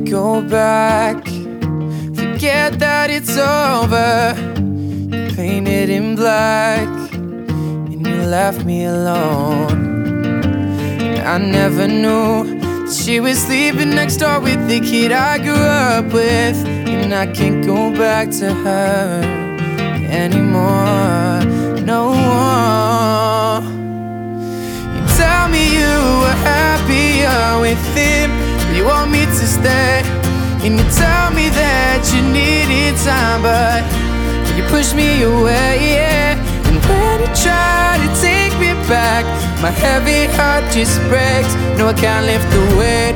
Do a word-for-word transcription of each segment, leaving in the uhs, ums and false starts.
go back. Forget that it's over. You painted in black and you left me alone. I never knew that she was sleeping next door with the kid I grew up with, and I can't go back to her anymore. No. You tell me you were happier with him, you want me to stay, and you tell me that you needed time, but you push me away, yeah. And when you try to take me back, my heavy heart just breaks. No, I can't lift the weight.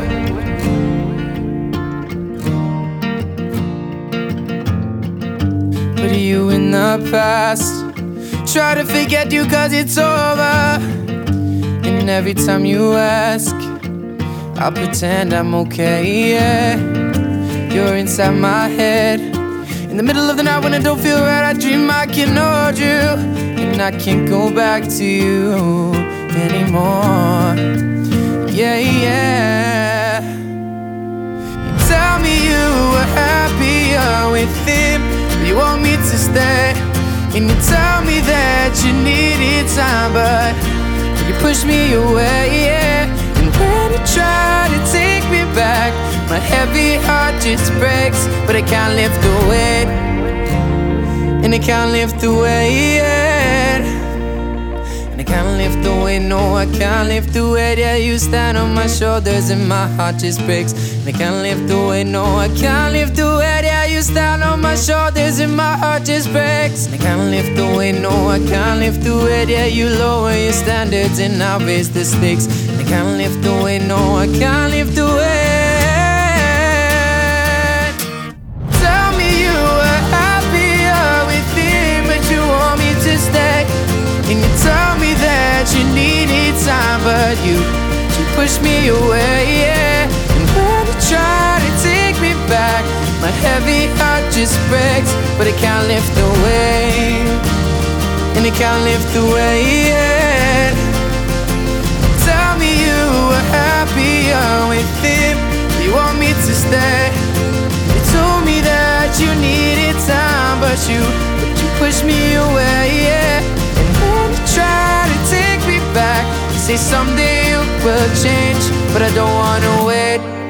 But you in the past, try to forget you cause it's over. And every time you ask, I'll pretend I'm okay, yeah. You're inside my head. In the middle of the night when I don't feel right, I dream I can hold you, and I can't go back to you anymore. Yeah, yeah. You tell me you were happier with him, you want me to stay, and you tell me that you needed time, but you push me away, yeah. And when you try to take me back, my heavy heart just breaks, but I can't lift the weight, and I can't lift the weight, and I can't lift the weight, no, I can't lift the weight. Yeah, you stand on my shoulders and my heart just breaks, and I can't lift the weight, no, I can't lift the weight. Yeah, you stand on my shoulders and my heart just breaks, and I can't lift the weight, no, I can't lift the weight. Yeah, you lower your standards and I raise the stakes, and I can't lift the weight, no, I can't lift the weight. And you tell me that you needed time, but you, you push me away, yeah. And when you try to take me back, my heavy heart just breaks, but I can't lift the weight, and I can't lift the weight, yeah. Tell me you were happier with him, you want me to stay. You told me that you needed time, but you, but you pushed me away, yeah. Try to take me back, say someday you will change, but I don't wanna wait.